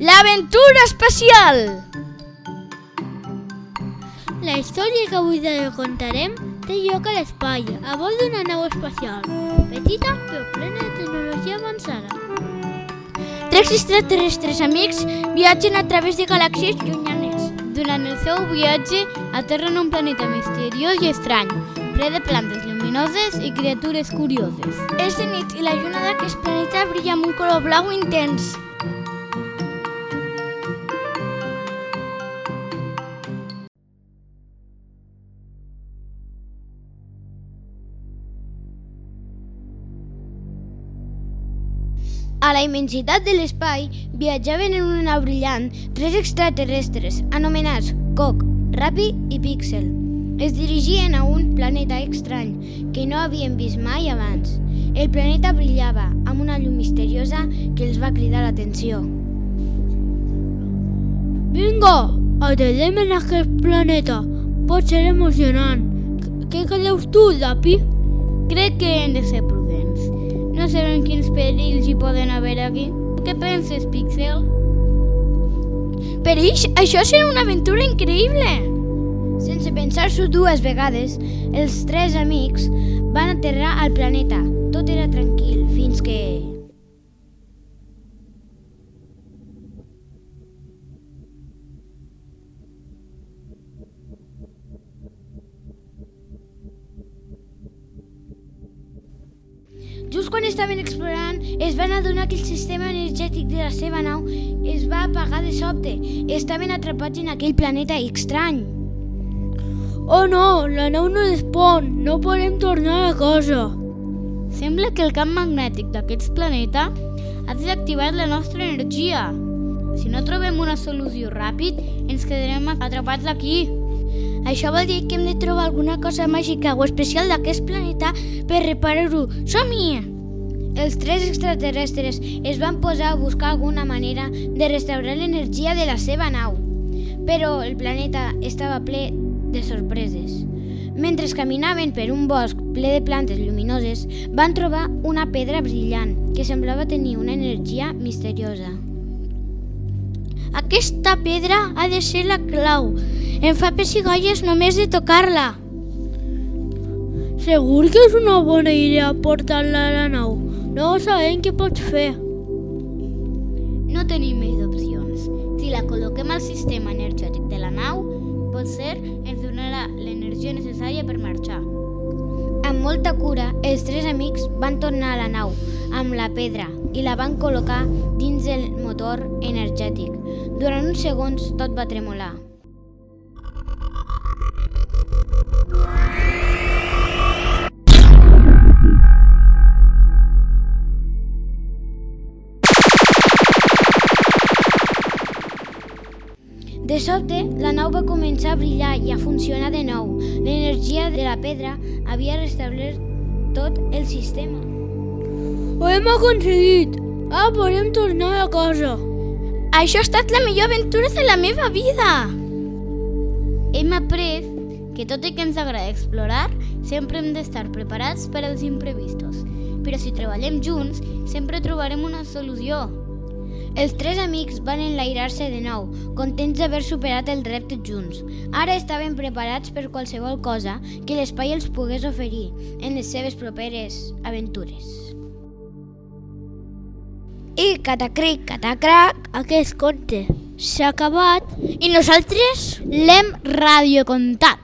L'aventura espacial! La història que avui contarem té lloc a l'espai, a bord d'una nau espacial, petita però plena de tecnologia avançada. 3 extraterrestres amics viatgen a través de galàxies llunyanes. Durant el seu viatge, aterren un planeta misteriós i estrany, ple de plantes lluminoses i criatures curioses. És de nit i la lluna d'aquest planeta brilla amb un color blau intens. A la immensitat de l'espai viatjaven en una nau brillant 3 extraterrestres anomenats Coc, Rappi i Pixel. Es dirigien a un planeta estrany que no havien vist mai abans. El planeta brillava amb una llum misteriosa que els va cridar l'atenció. Vinga, aterrem en aquest planeta. Pot ser emocionant. Què creus tu, Rappi? Crec que hem de ser prudents. No sabem quins perills hi poden haver aquí. Què penses, Pixel? Perills? Això serà una aventura increïble! Sense pensar-s'ho 2 vegades, els 3 amics van aterrar al planeta. Tot era tranquil, fins que... Just quan estaven explorant, es van adonar que el sistema energètic de la seva nau es va apagar de sobte. Estaven atrapats en aquell planeta estrany. Oh no, la nau no respon, no podem tornar a casa. Sembla que el camp magnètic d'aquest planeta ha desactivat la nostra energia. Si no trobem una solució ràpid, ens quedarem atrapats aquí. Això vol dir que hem de trobar alguna cosa màgica o especial d'aquest planeta per reparar-ho. Som-hi! Els 3 extraterrestres es van posar a buscar alguna manera de restaurar l'energia de la seva nau. Però el planeta estava ple de sorpreses. Mentre caminaven per un bosc ple de plantes lluminoses, van trobar una pedra brillant que semblava tenir una energia misteriosa. Aquesta pedra ha de ser la clau. Em fa pessigolles només de tocar-la. Segur que és una bona idea portar-la a la nau. No sabem què pots fer. No tenim més opcions. Si la col·loquem al sistema energètic de la nau, potser ens donarà l'energia necessària per marxar. Amb molta cura, els 3 amics van tornar a la nau amb la pedra i la van col·locar dins del motor energètic. Durant uns segons tot va tremolar. De sobte, la nau va començar a brillar i a funcionar de nou. L'energia de la pedra havia restablert tot el sistema. Ho hem aconseguit! Ara podem tornar a casa. Això ha estat la millor aventura de la meva vida! Hem après que tot i que ens agrada explorar, sempre hem d'estar preparats per als imprevistos. Però si treballem junts, sempre trobarem una solució. Els 3 amics van enlairar-se de nou, contents d'haver superat el repte junts. Ara estaven preparats per qualsevol cosa que l'espai els pogués oferir en les seves properes aventures. I catacric, catacrac, aquest conte s'ha acabat i nosaltres l'hem radiocontat.